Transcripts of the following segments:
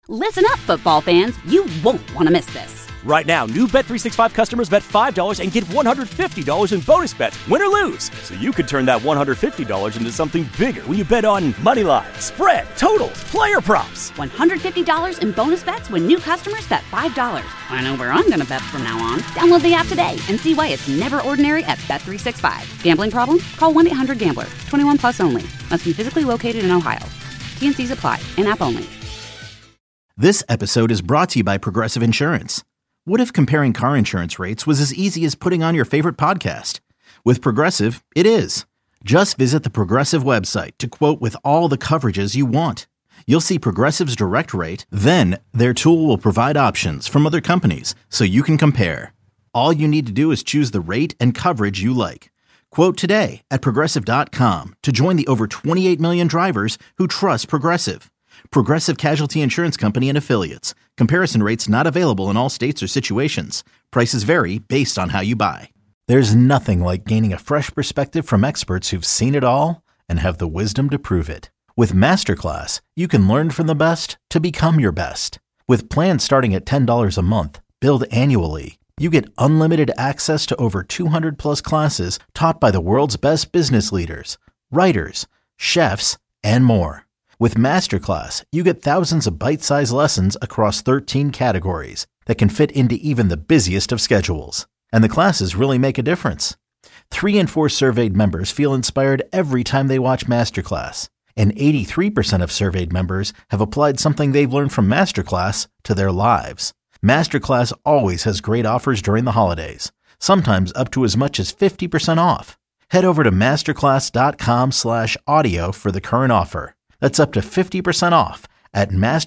Listen up, football fans. You won't want to miss this. Right now, new Bet365 customers bet $5 and get $150 in bonus bets, win or lose. So you could turn that $150 into something bigger when you bet on money line, spread, totals, player props. $150 in bonus bets when new customers bet $5. I know where I'm going to bet from now on. Download the app today and see why it's never ordinary at Bet365. Gambling problem? Call 1-800-GAMBLER. 21 plus only. Must be physically located in Ohio. T&Cs apply. In-app only. This episode is brought to you by Progressive Insurance. What if comparing car insurance rates was as easy as putting on your favorite podcast? With Progressive, it is. Just visit the Progressive website to quote with all the coverages you want. You'll see Progressive's direct rate, then their tool will provide options from other companies so you can compare. All you need to do is choose the rate and coverage you like. Quote today at Progressive.com to join the over 28 million drivers who trust Progressive. Progressive Casualty Insurance Company and Affiliates. Comparison rates not available in all states or situations. Prices vary based on how you buy. There's nothing like gaining a fresh perspective from experts who've seen it all and have the wisdom to prove it. With Masterclass, you can learn from the best to become your best. With plans starting at $10 a month, billed annually, you get unlimited access to over 200 plus classes taught by the world's best business leaders, writers, chefs, and more. With Masterclass, you get thousands of bite-sized lessons across 13 categories that can fit into even the busiest of schedules. And the classes really make a difference. 3 in 4 surveyed members feel inspired every time they watch Masterclass. And 83% of surveyed members have applied something they've learned from Masterclass to their lives. Masterclass always has great offers during the holidays, sometimes up to as much as 50% off. Head over to masterclass.com/audio for the current offer. That's up to 50% off at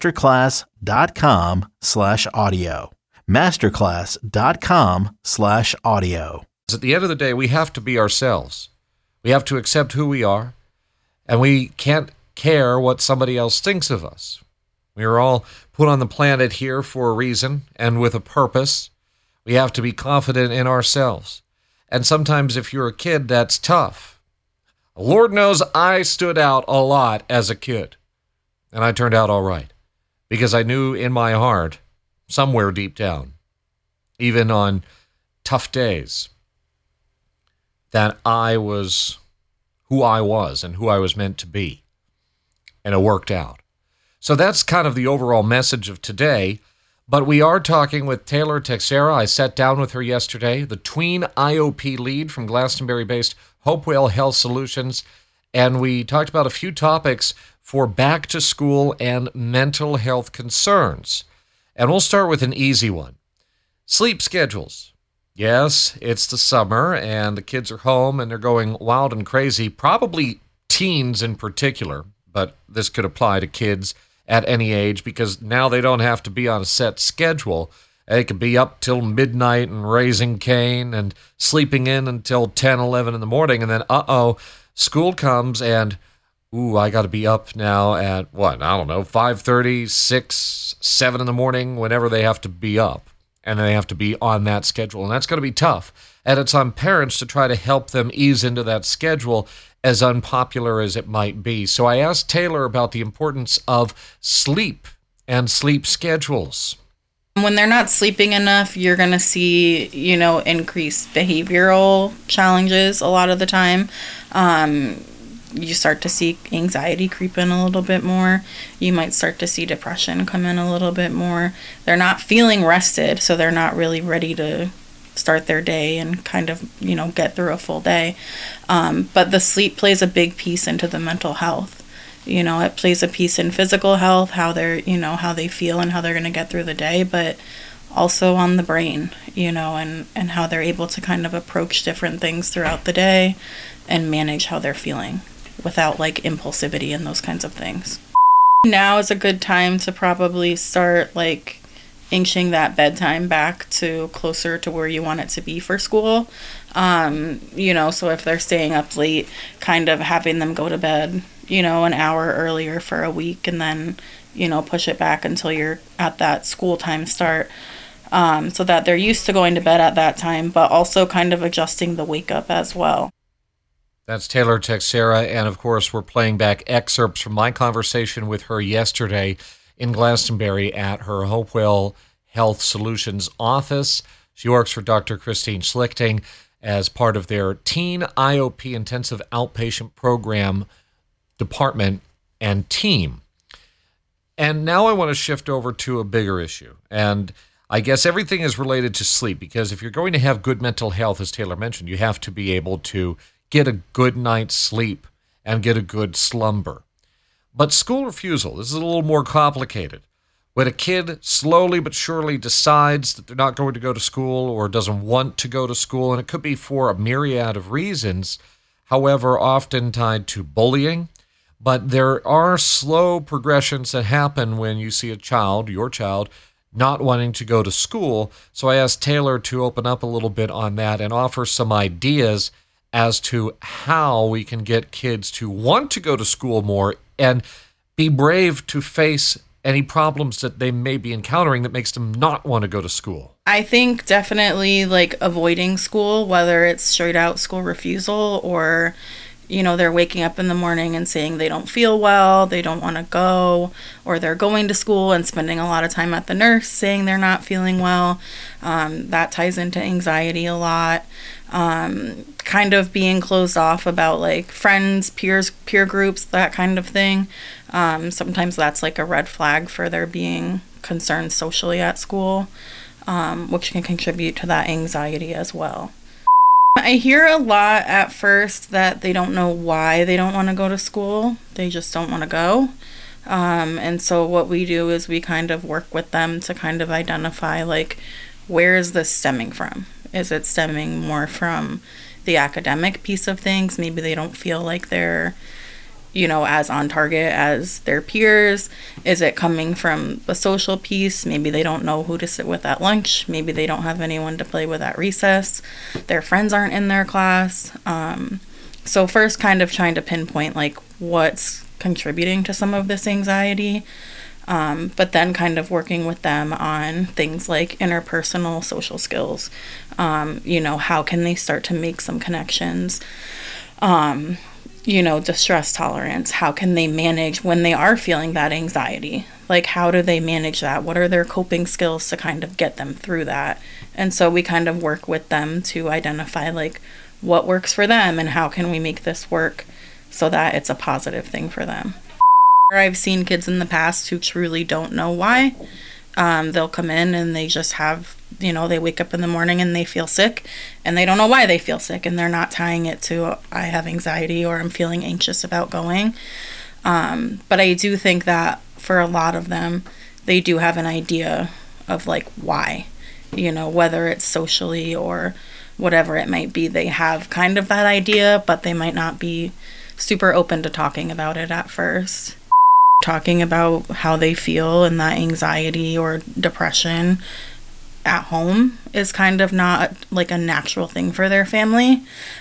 masterclass.com/audio. Masterclass.com/audio. At the end of the day, we have to be ourselves. We have to accept who we are, and we can't care what somebody else thinks of us. We are all put on the planet here for a reason and with a purpose. We have to be confident in ourselves. And sometimes if you're a kid, that's tough. Lord knows I stood out a lot as a kid, and I turned out all right, because I knew in my heart, somewhere deep down, even on tough days, that I was who I was and who I was meant to be, and it worked out. So that's kind of the overall message of today, but we are talking with Taylor Texeira. I sat down with her yesterday, the tween IOP lead from Glastonbury-based Hopewell Health Solutions, and we talked about a few topics for back to school and mental health concerns. And we'll start with an easy one. Sleep schedules. Yes, it's the summer and the kids are home and they're going wild and crazy, probably teens in particular, but this could apply to kids at any age because now they don't have to be on a set schedule. They could be up till midnight and raising Cain and sleeping in until 10, 11 in the morning. And then, school comes and, I got to be up now at 5:30, 6, 7 in the morning, whenever they have to be up. And they have to be on that schedule. And that's going to be tough. And it's on parents to try to help them ease into that schedule, as unpopular as it might be. So I asked Taylor about the importance of sleep and sleep schedules. When they're not sleeping enough, you're going to see, increased behavioral challenges a lot of the time. You start to see anxiety creep in a little bit more. You might start to see depression come in a little bit more. They're not feeling rested, so they're not really ready to start their day and kind of, get through a full day. But the sleep plays a big piece into the mental health. It plays a piece in physical health, how they're, how they feel and how they're going to get through the day, but also on the brain, and how they're able to kind of approach different things throughout the day and manage how they're feeling without impulsivity and those kinds of things. Now is a good time to probably start inching that bedtime back to closer to where you want it to be for school. So if they're staying up late, kind of having them go to bed, an hour earlier for a week and then, push it back until you're at that school time start, so that they're used to going to bed at that time, but also kind of adjusting the wake up as well. That's Taylor Texeira, and of course we're playing back excerpts from my conversation with her yesterday. in Glastonbury at her Hopewell Health Solutions office. She works for Dr. Christine Schlichting as part of their Teen IOP Intensive Outpatient Program department and team. And now I want to shift over to a bigger issue. And I guess everything is related to sleep, because if you're going to have good mental health, as Taylor mentioned, you have to be able to get a good night's sleep and get a good slumber. But school refusal, this is a little more complicated. When a kid slowly but surely decides that they're not going to go to school or doesn't want to go to school, and it could be for a myriad of reasons, however, often tied to bullying. But there are slow progressions that happen when you see a child, your child, not wanting to go to school. So I asked Taylor to open up a little bit on that and offer some ideas as to how we can get kids to want to go to school more and be brave to face any problems that they may be encountering that makes them not want to go to school. I think definitely like avoiding school, whether it's straight out school refusal or, you know, they're waking up in the morning and saying they don't feel well, they don't want to go, or they're going to school and spending a lot of time at the nurse saying they're not feeling well. That ties into anxiety a lot. Kind of being closed off about like friends, peer groups, that kind of thing. Sometimes that's like a red flag for there being concerns socially at school, which can contribute to that anxiety as well. I hear a lot at first that they don't know why they don't want to go to school. They just don't want to go. And so what we do is we kind of work with them to kind of identify like, where is this stemming from? Is it stemming more from the academic piece of things? Maybe they don't feel like they're, you know, as on target as their peers. Is it coming from the social piece? Maybe they don't know who to sit with at lunch. Maybe they don't have anyone to play with at recess. Their friends aren't in their class. So first kind of trying to pinpoint like what's contributing to some of this anxiety. But then kind of working with them on things like interpersonal social skills. You know, how can they start to make some connections? You know, distress tolerance. How can they manage when they are feeling that anxiety? Like, how do they manage that? What are their coping skills to kind of get them through that? And so we kind of work with them to identify, like, what works for them and how can we make this work so that it's a positive thing for them. I've seen kids in the past who truly don't know why. They'll come in and they just have, you know, they wake up in the morning and they feel sick and they don't know why they feel sick, and they're not tying it to I have anxiety or I'm feeling anxious about going. But I do think that for a lot of them, they do have an idea of like why, you know, whether it's socially or whatever it might be, they have kind of that idea, but they might not be super open to talking about it at first. Talking about how they feel and that anxiety or depression at home is kind of not like a natural thing for their family.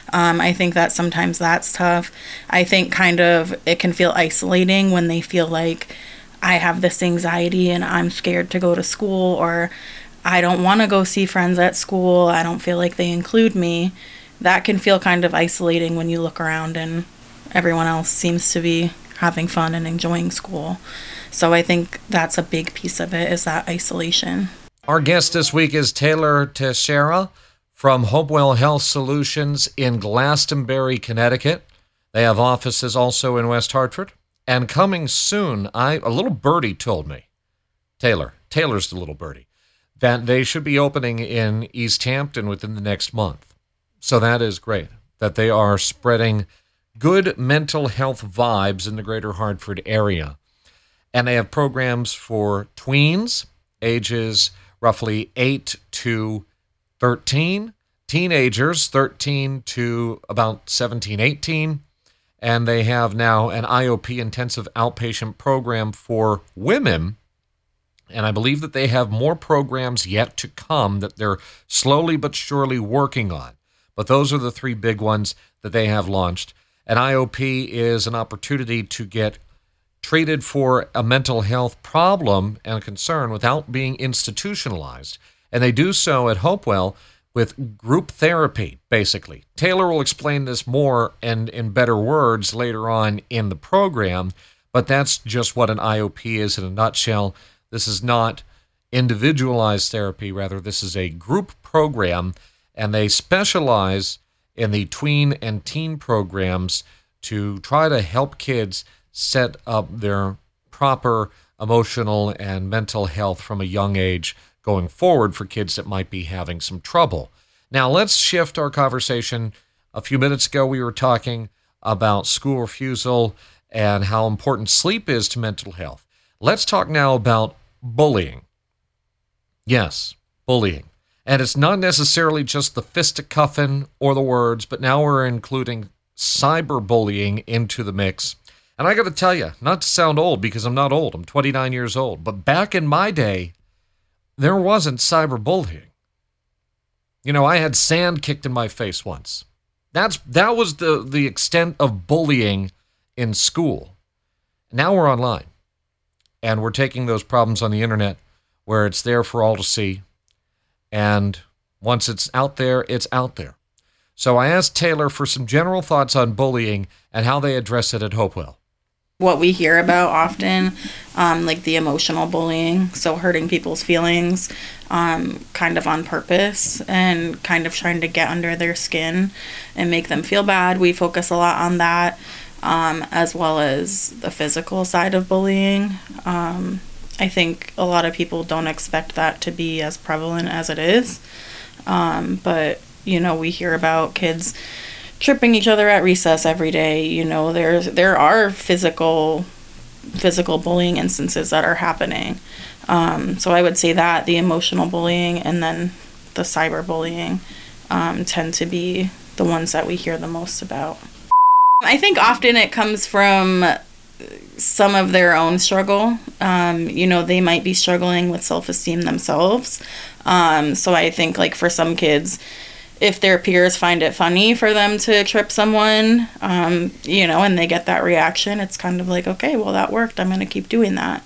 I think that sometimes that's tough. I think kind of it can feel isolating when they feel like I have this anxiety and I'm scared to go to school, or I don't want to go see friends at school. I don't feel like they include me. That can feel kind of isolating when you look around and everyone else seems to be having fun and enjoying school. So I think that's a big piece of it, is that isolation. Our guest this week is Taylor Teixeira from Hopewell Health Solutions in Glastonbury, Connecticut. They have offices also in West Hartford. And coming soon, a little birdie told me, Taylor's the little birdie, that they should be opening in East Hampton within the next month. So that is great, that they are spreading good mental health vibes in the greater Hartford area. And they have programs for tweens, ages roughly 8 to 13, teenagers 13 to about 17, 18, and they have now an IOP intensive outpatient program for women. And I believe that they have more programs yet to come that they're slowly but surely working on. But those are the three big ones that they have launched. An IOP is an opportunity to get treated for a mental health problem and concern without being institutionalized. And they do so at Hopewell with group therapy, basically. Taylor will explain this more and in better words later on in the program, But that's just what an IOP is in a nutshell. This is not individualized therapy. Rather, this is a group program, and they specialize in the tween and teen programs to try to help kids set up their proper emotional and mental health from a young age going forward for kids that might be having some trouble. Now, let's shift our conversation. A few minutes ago, we were talking about school refusal and how important sleep is to mental health. Let's talk now about bullying. Yes, bullying. And it's not necessarily just the fisticuffing or the words, but now we're including cyberbullying into the mix. And I got to tell you, not to sound old, because I'm not old, I'm 29 years old, but back in my day, there wasn't cyberbullying. You know, I had sand kicked in my face once. That was the extent of bullying in school. Now we're online, and we're taking those problems on the internet where it's there for all to see. And once it's out there, it's out there. So I asked Taylor for some general thoughts on bullying and how they address it at Hopewell. What we hear about often, like the emotional bullying, so hurting people's feelings, kind of on purpose and kind of trying to get under their skin and make them feel bad. We focus a lot on that, as well as the physical side of bullying. I think a lot of people don't expect that to be as prevalent as it is. But, you know, we hear about kids tripping each other at recess every day. You know, there are physical bullying instances that are happening. So I would say that the emotional bullying and then the cyberbullying tend to be the ones that we hear the most about. I think often it comes from some of their own struggle. You know, they might be struggling with self-esteem themselves. So I think, like, for some kids, if their peers find it funny for them to trip someone, you know, and they get that reaction, it's kind of like, okay, well, that worked. I'm going to keep doing that.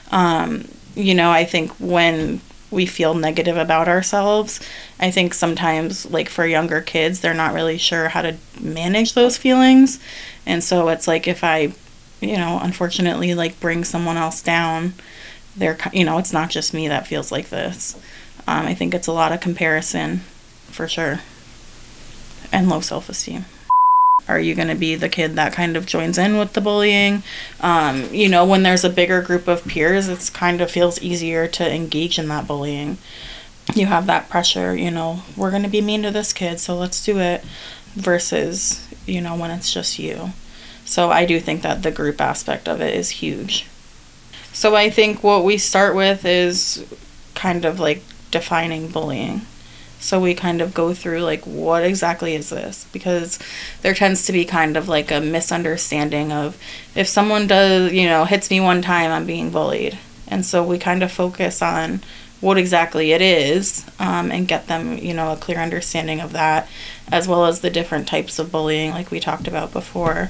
You know, I think when we feel negative about ourselves, I think sometimes, like, for younger kids, they're not really sure how to manage those feelings. And so it's like, if I, you know, unfortunately, like, bring someone else down, they're, you know, it's not just me that feels like this. I think it's a lot of comparison, for sure, and low self-esteem. Are you going to be the kid that kind of joins in with the bullying? You know, when there's a bigger group of peers, it's kind of feels easier to engage in that bullying. You have that pressure, you know, we're going to be mean to this kid, so let's do it, versus, you know, when it's just you. So I do think that the group aspect of it is huge. So I think what we start with is kind of like defining bullying. So we kind of go through, like, what exactly is this? Because there tends to be kind of like a misunderstanding of, if someone does, you know, hits me one time, I'm being bullied. And so we kind of focus on what exactly it is, and get them, you know, a clear understanding of that, as well as the different types of bullying, like we talked about before.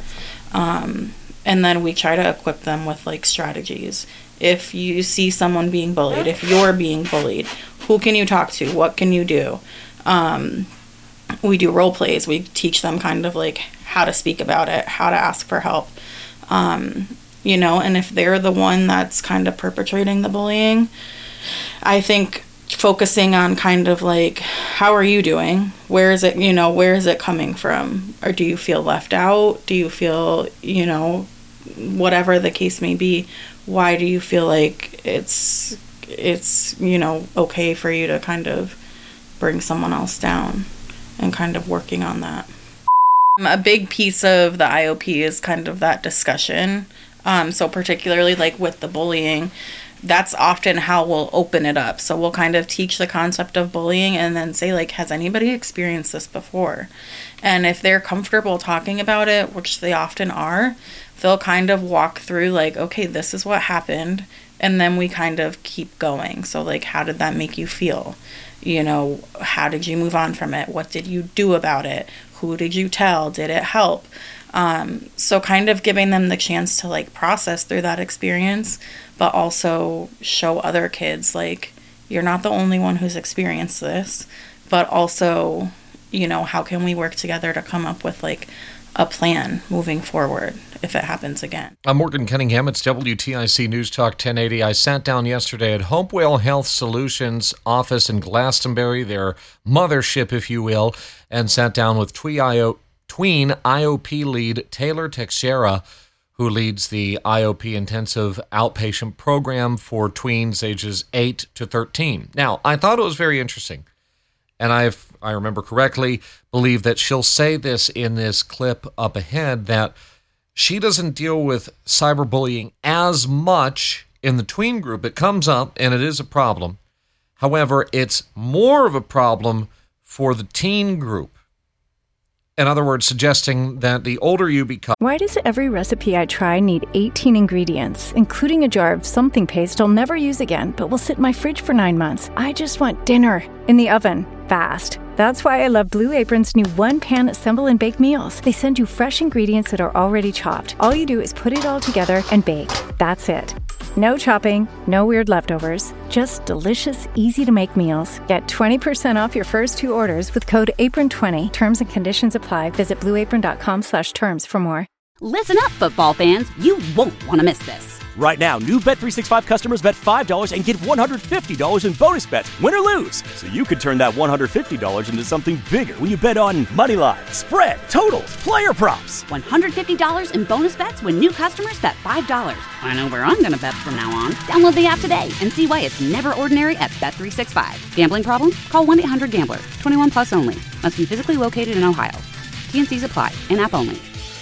And then we try to equip them with, like, strategies. If you see someone being bullied, if you're being bullied, who can you talk to? What can you do? We do role plays. We teach them kind of like how to speak about it, how to ask for help. You know, and if they're the one that's kind of perpetrating the bullying, I think focusing on kind of like, how are you doing? Where is it, you know, where is it coming from? Or do you feel left out? Do you feel, you know, whatever the case may be, why do you feel like it's, you know, okay for you to kind of bring someone else down, and kind of working on that. A big piece of the IOP is kind of that discussion. So particularly like with the bullying, that's often how we'll open it up. So we'll kind of teach the concept of bullying and then say, like, has anybody experienced this before? And if they're comfortable talking about it, which they often are, they'll kind of walk through like, okay, this is what happened. And then we kind of keep going. So, like, how did that make you feel? You know, how did you move on from it? What did you do about it? Who did you tell? Did it help? So kind of giving them the chance to, like, process through that experience, but also show other kids, like, you're not the only one who's experienced this, but also, you know, how can we work together to come up with, like, a plan moving forward if it happens again. I'm Morgan Cunningham. It's WTIC News Talk 1080. I sat down yesterday at Hopewell Health Solutions office in Glastonbury, their mothership, if you will, and sat down with Tween IOP lead Taylor Teixeira, who leads the IOP Intensive Outpatient Program for tweens ages 8 to 13. Now, I thought it was very interesting, and I remember correctly, believe that she'll say this in this clip up ahead, that she doesn't deal with cyberbullying as much in the tween group. It comes up, and it is a problem. However, it's more of a problem for the teen group. In other words, suggesting that the older you become... Why does every recipe I try need 18 ingredients, including a jar of something paste I'll never use again, but will sit in my fridge for 9 months? I just want dinner in the oven, fast. That's why I love Blue Apron's new one-pan assemble and bake meals. They send you fresh ingredients that are already chopped. All you do is put it all together and bake. That's it. No chopping, no weird leftovers, just delicious, easy-to-make meals. Get 20% off your first 2 orders with code APRON20. Terms and conditions apply. Visit blueapron.com/terms for more. Listen up, football fans. You won't want to miss this. Right now, new Bet365 customers bet $5 and get $150 in bonus bets, win or lose. So you could turn that $150 into something bigger when you bet on money line, spread, totals, player props. $150 in bonus bets when new customers bet $5. I know where I'm going to bet from now on. Download the app today and see why it's never ordinary at Bet365. Gambling problem? Call 1-800-GAMBLER. 21 plus only. Must be physically located in Ohio. T&Cs apply. In-app only.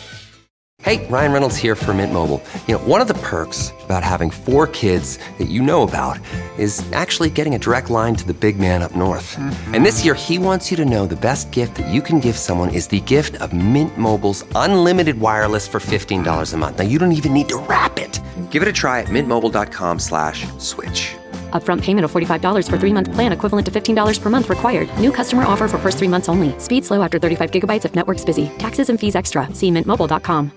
Hey, Ryan Reynolds here for Mint Mobile. You know, one of the perks about having 4 kids that you know about is actually getting a direct line to the big man up north. Mm-hmm. And this year, he wants you to know the best gift that you can give someone is the gift of Mint Mobile's unlimited wireless for $15 a month. Now, you don't even need to wrap it. Give it a try at mintmobile.com/switch. Upfront payment of $45 for 3-month plan equivalent to $15 per month required. New customer offer for first 3 months only. Speed slow after 35 gigabytes if network's busy. Taxes and fees extra. See mintmobile.com.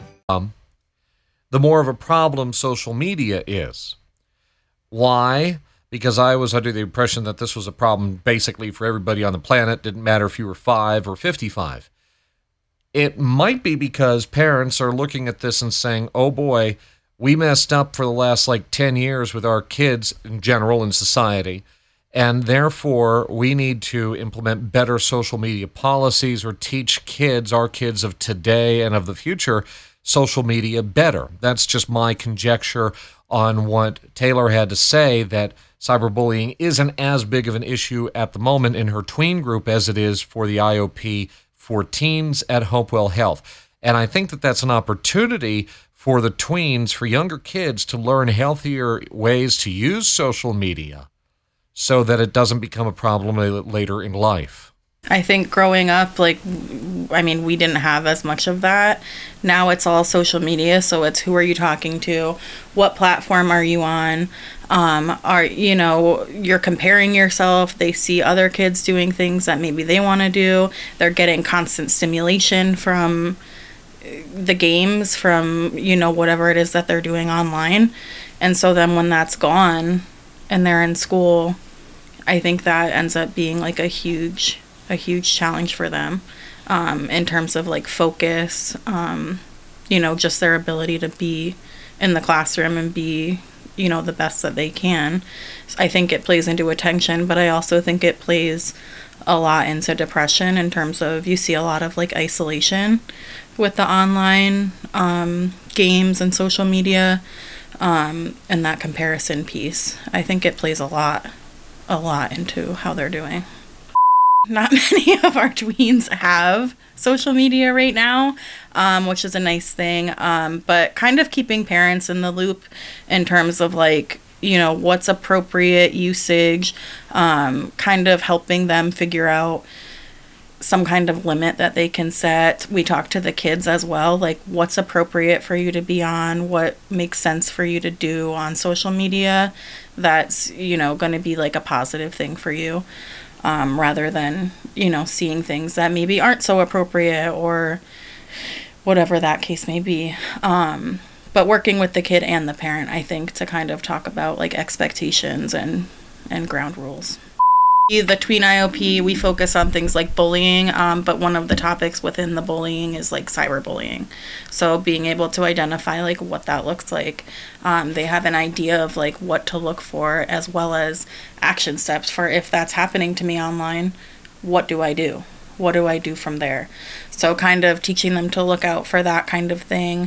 The more of a problem social media is. Why? Because I was under the impression that this was a problem basically for everybody on the planet. Didn't matter if you were 5 or 55. It might be because parents are looking at this and saying, oh boy, we messed up for the last 10 years with our kids in general in society, and therefore we need to implement better social media policies or teach kids, our kids of today and of the future, social media better. That's just my conjecture on what Taylor had to say, that cyberbullying isn't as big of an issue at the moment in her tween group as it is for the IOP for teens at Hopewell Health. And I think that that's an opportunity for the tweens, for younger kids, to learn healthier ways to use social media so that it doesn't become a problem later in life. I think growing up, we didn't have as much of that. Now it's all social media, so it's who are you talking to? What platform are you on? You're comparing yourself. They see other kids doing things that maybe they want to do. They're getting constant stimulation from the games, from, whatever it is that they're doing online. And so then when that's gone and they're in school, I think that ends up being a huge challenge for them, in terms of focus, just their ability to be in the classroom and be, the best that they can. So I think it plays into attention, but I also think it plays a lot into depression, in terms of you see a lot of isolation with the online games and social media, and that comparison piece. I think it plays a lot into how they're doing. Not many of our tweens have social media right now, which is a nice thing, but kind of keeping parents in the loop in terms of what's appropriate usage, kind of helping them figure out some kind of limit that they can set. We talk to the kids as well, what's appropriate for you to be on, what makes sense for you to do on social media that's, going to be a positive thing for you, rather than, seeing things that maybe aren't so appropriate or whatever that case may be. But working with the kid and the parent, I think, to kind of talk about expectations and ground rules. The tween IOP, we focus on things like bullying, but one of the topics within the bullying is like cyberbullying. So being able to identify like what that looks like. They have an idea of like what to look for, as well as action steps for if that's happening to me online, what do I do? What do I do from there? So kind of teaching them to look out for that kind of thing.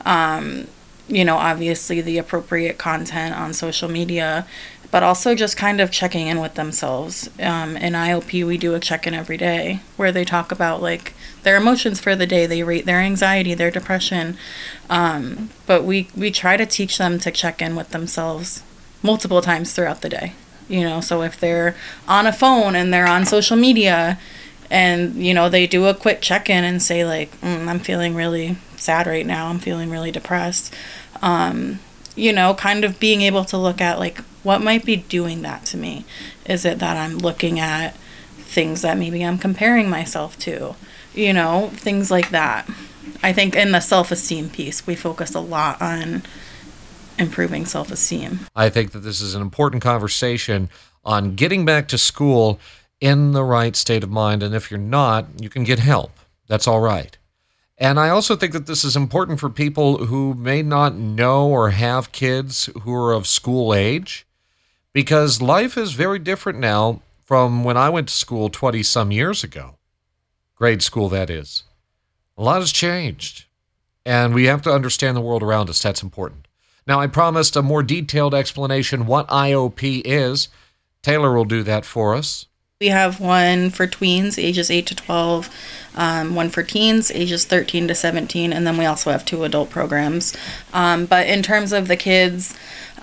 Obviously the appropriate content on social media, but also just kind of checking in with themselves. In IOP, we do a check-in every day where they talk about like their emotions for the day. They rate their anxiety, their depression. But we try to teach them to check in with themselves multiple times throughout the day. So if they're on a phone and they're on social media and, they do a quick check-in and say like, I'm feeling really sad right now. I'm feeling really depressed. Kind of being able to look at like, what might be doing that to me? Is it that I'm looking at things that maybe I'm comparing myself to? Things like that. I think in the self-esteem piece, we focus a lot on improving self-esteem. I think that this is an important conversation on getting back to school in the right state of mind. And if you're not, you can get help. That's all right. And I also think that this is important for people who may not know or have kids who are of school age, because life is very different now from when I went to school 20-some years ago. Grade school, that is. A lot has changed, and we have to understand the world around us. That's important. Now, I promised a more detailed explanation what IOP is. Taylor will do that for us. We have one for tweens, ages 8 to 12, one for teens, ages 13 to 17, and then we also have 2 adult programs. But in terms of the kids,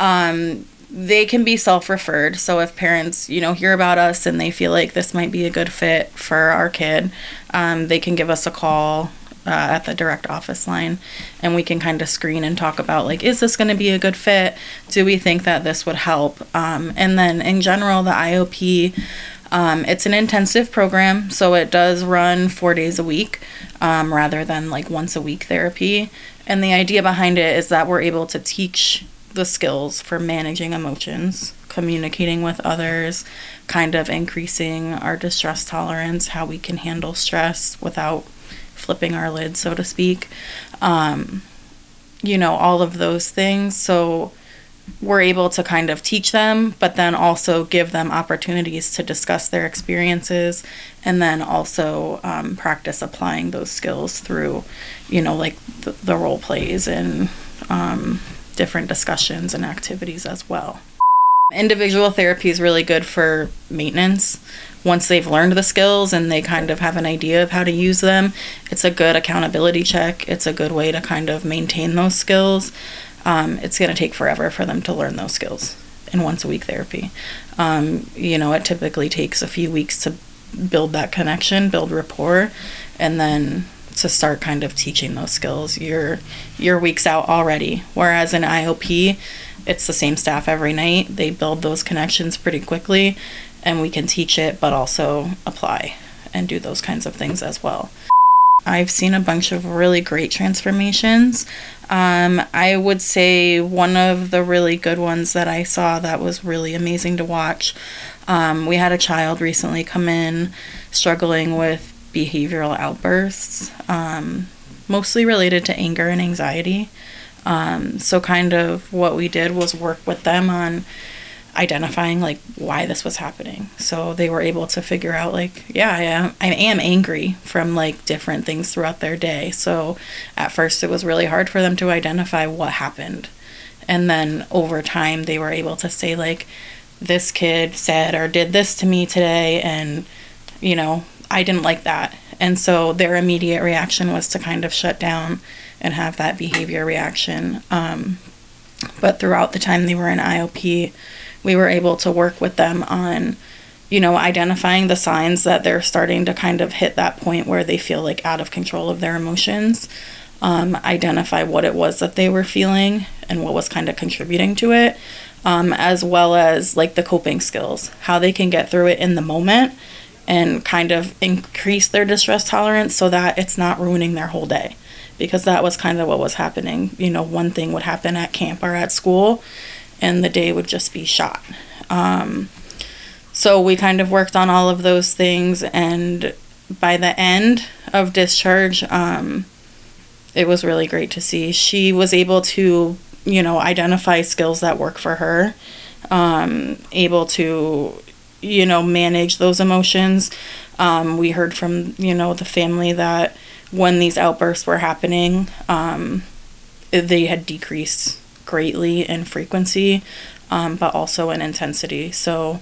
they can be self-referred. So if parents, hear about us and they feel like this might be a good fit for our kid, they can give us a call at the direct office line, and we can kind of screen and talk about like, is this going to be a good fit? Do we think that this would help? And then in general, the IOP, it's an intensive program, so it does run 4 days a week rather than like once a week therapy. And the idea behind it is that we're able to teach the skills for managing emotions, communicating with others, kind of increasing our distress tolerance, how we can handle stress without flipping our lid, so to speak. All of those things. So we're able to kind of teach them, but then also give them opportunities to discuss their experiences, and then also practice applying those skills through, like the role plays and different discussions and activities as well. Individual therapy is really good for maintenance. Once they've learned the skills and they kind of have an idea of how to use them, it's a good accountability check. It's a good way to kind of maintain those skills. It's going to take forever for them to learn those skills in once a week therapy. It typically takes a few weeks to build that connection, build rapport, and then to start kind of teaching those skills. You're weeks out already. Whereas in IOP, it's the same staff every night. They build those connections pretty quickly, and we can teach it, but also apply and do those kinds of things as well. I've seen a bunch of really great transformations. I would say one of the really good ones that I saw that was really amazing to watch, we had a child recently come in struggling with behavioral outbursts, mostly related to anger and anxiety. So kind of what we did was work with them on identifying like why this was happening. So they were able to figure out like, I am angry from like different things throughout their day. So at first it was really hard for them to identify what happened. And then over time they were able to say like, this kid said or did this to me today, and I didn't like that. And so their immediate reaction was to kind of shut down and have that behavior reaction. But throughout the time they were in IOP, we were able to work with them on, identifying the signs that they're starting to kind of hit that point where they feel like out of control of their emotions, identify what it was that they were feeling and what was kind of contributing to it, as well as like the coping skills, how they can get through it in the moment and kind of increase their distress tolerance so that it's not ruining their whole day. Because that was kind of what was happening. One thing would happen at camp or at school, and the day would just be shot. So we kind of worked on all of those things, and by the end of discharge, it was really great to see. She was able to, identify skills that work for her, able to, manage those emotions. We heard from, the family that when these outbursts were happening, they had decreased greatly in frequency, but also in intensity. So,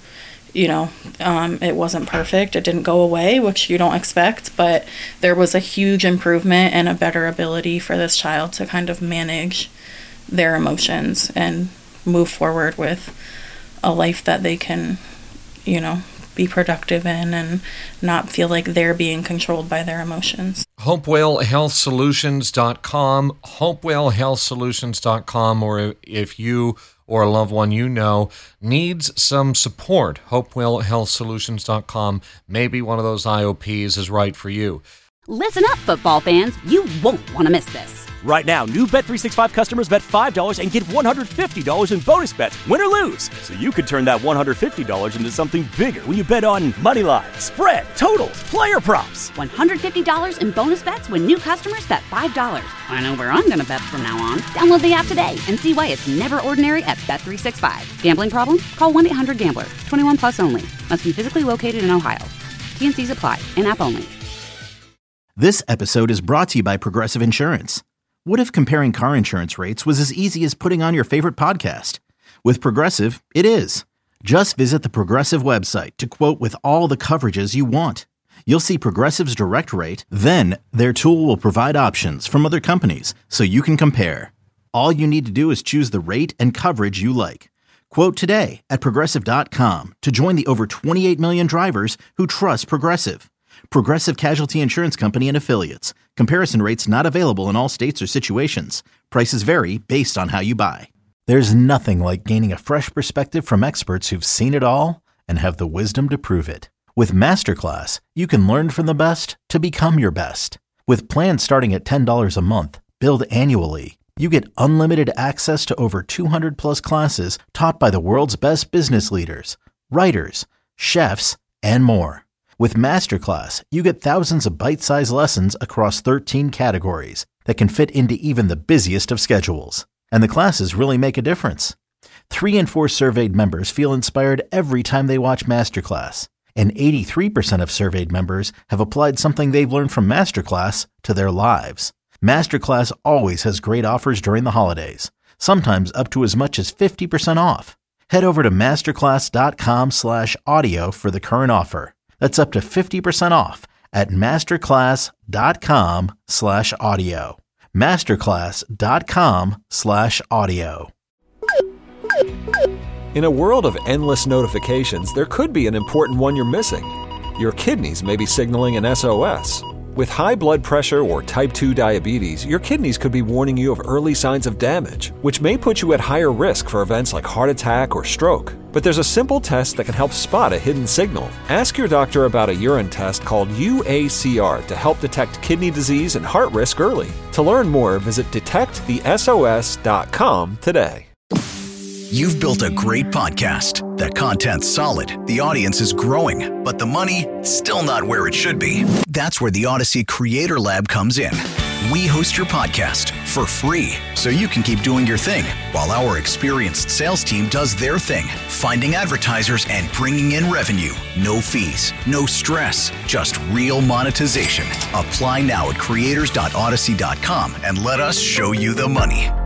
it wasn't perfect. It didn't go away, which you don't expect, but there was a huge improvement and a better ability for this child to kind of manage their emotions and move forward with a life that they can, be productive in and not feel like they're being controlled by their emotions. HopewellHealthSolutions.com, HopewellHealthSolutions.com, or if you or a loved one needs some support, HopewellHealthSolutions.com. Maybe one of those IOPs is right for you. Listen up, football fans. You won't want to miss this. Right now, new Bet365 customers bet $5 and get $150 in bonus bets, win or lose. So you could turn that $150 into something bigger when you bet on money line, spread, totals, player props. $150 in bonus bets when new customers bet $5. I know where I'm going to bet from now on. Download the app today and see why it's never ordinary at Bet365. Gambling problem? Call 1-800-GAMBLER. 21 plus only. Must be physically located in Ohio. T&Cs apply. In-app only. This episode is brought to you by Progressive Insurance. What if comparing car insurance rates was as easy as putting on your favorite podcast? With Progressive, it is. Just visit the Progressive website to quote with all the coverages you want. You'll see Progressive's direct rate, then their tool will provide options from other companies so you can compare. All you need to do is choose the rate and coverage you like. Quote today at Progressive.com to join the over 28 million drivers who trust Progressive. Progressive Casualty Insurance Company and Affiliates. Comparison rates not available in all states or situations. Prices vary based on how you buy. There's nothing like gaining a fresh perspective from experts who've seen it all and have the wisdom to prove it. With Masterclass, you can learn from the best to become your best. With plans starting at $10 a month, billed annually, you get unlimited access to over 200 plus classes taught by the world's best business leaders, writers, chefs, and more. With Masterclass, you get thousands of bite-sized lessons across 13 categories that can fit into even the busiest of schedules. And the classes really make a difference. 3 in 4 surveyed members feel inspired every time they watch Masterclass. And 83% of surveyed members have applied something they've learned from Masterclass to their lives. Masterclass always has great offers during the holidays, sometimes up to as much as 50% off. Head over to masterclass.com/audio for the current offer. That's up to 50% off at masterclass.com/audio. Masterclass.com/audio. In a world of endless notifications, there could be an important one you're missing. Your kidneys may be signaling an SOS. With high blood pressure or type 2 diabetes, your kidneys could be warning you of early signs of damage, which may put you at higher risk for events like heart attack or stroke. But there's a simple test that can help spot a hidden signal. Ask your doctor about a urine test called UACR to help detect kidney disease and heart risk early. To learn more, visit detectthesos.com today. You've built a great podcast. The content's solid, the audience is growing, but the money, still not where it should be. That's where the Odyssey Creator Lab comes in. We host your podcast for free, so you can keep doing your thing, while our experienced sales team does their thing, finding advertisers and bringing in revenue. No fees, no stress, just real monetization. Apply now at creators.odyssey.com and let us show you the money.